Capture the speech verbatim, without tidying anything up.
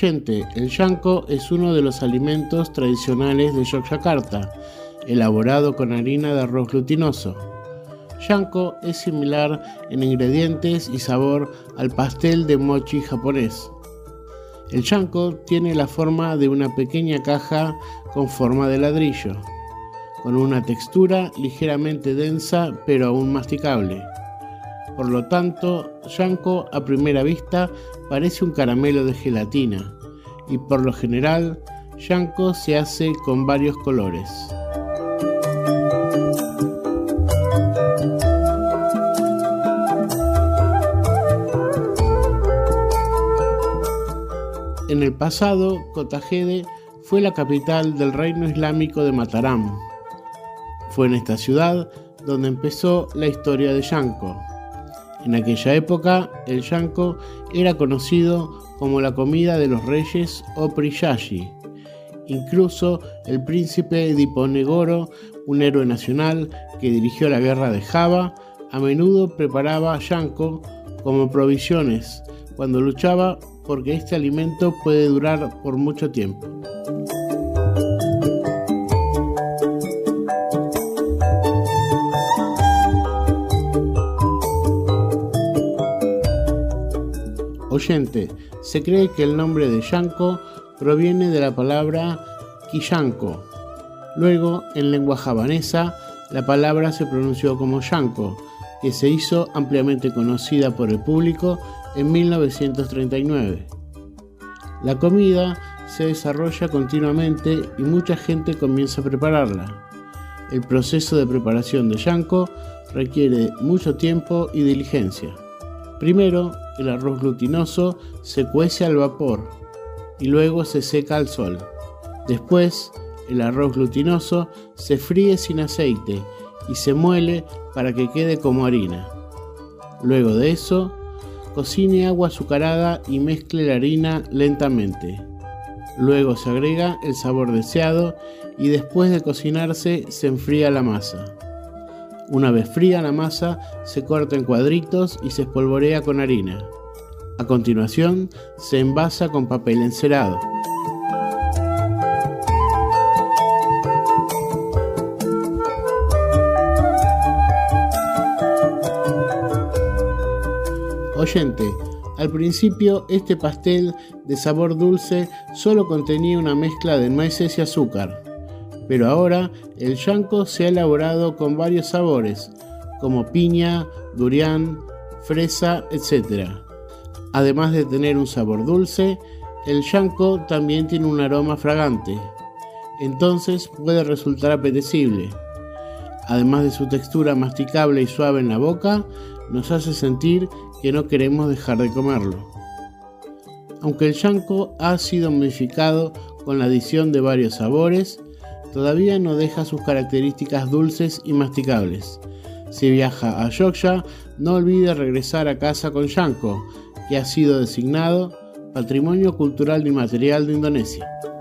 Oyente, el yanco es uno de los alimentos tradicionales de Yogyakarta, elaborado con harina de arroz glutinoso. Yanco es similar en ingredientes y sabor al pastel de mochi japonés. El yanco tiene la forma de una pequeña caja con forma de ladrillo, con una textura ligeramente densa pero aún masticable. Por lo tanto, yanco a primera vista parece un caramelo de gelatina y por lo general, yanco se hace con varios colores. En el pasado, Kotagede fue la capital del reino islámico de Mataram. Fue en esta ciudad donde empezó la historia de yanco. En aquella época, el yanco era conocido como la comida de los reyes o priyayi. Incluso el príncipe Diponegoro, un héroe nacional que dirigió la guerra de Java, a menudo preparaba yanco como provisiones cuando luchaba, porque este alimento puede durar por mucho tiempo. Oyente, se cree que el nombre de yanco proviene de la palabra quillanco. Luego, en lengua javanesa, la palabra se pronunció como yanco, que se hizo ampliamente conocida por el público en mil novecientos treinta y nueve. La comida se desarrolla continuamente y mucha gente comienza a prepararla. El proceso de preparación de yanco requiere mucho tiempo y diligencia. Primero, el arroz glutinoso se cuece al vapor y luego se seca al sol. Después, el arroz glutinoso se fríe sin aceite y se muele para que quede como harina. Luego de eso, cocine agua azucarada y mezcle la harina lentamente. Luego se agrega el sabor deseado y después de cocinarse se enfría la masa. Una vez fría la masa, se corta en cuadritos y se espolvorea con harina. A continuación, se envasa con papel encerado. Oyente, al principio este pastel de sabor dulce solo contenía una mezcla de nueces y azúcar, pero ahora el yanco se ha elaborado con varios sabores, como piña, durian, fresa, etcétera. Además de tener un sabor dulce, el yanco también tiene un aroma fragante, entonces puede resultar apetecible. Además de su textura masticable y suave en la boca, nos hace sentir que no queremos dejar de comerlo. Aunque el yanco ha sido modificado con la adición de varios sabores, todavía no deja sus características dulces y masticables. Si viaja a Yogya, no olvide regresar a casa con yanco, que ha sido designado Patrimonio Cultural Inmaterial de Indonesia.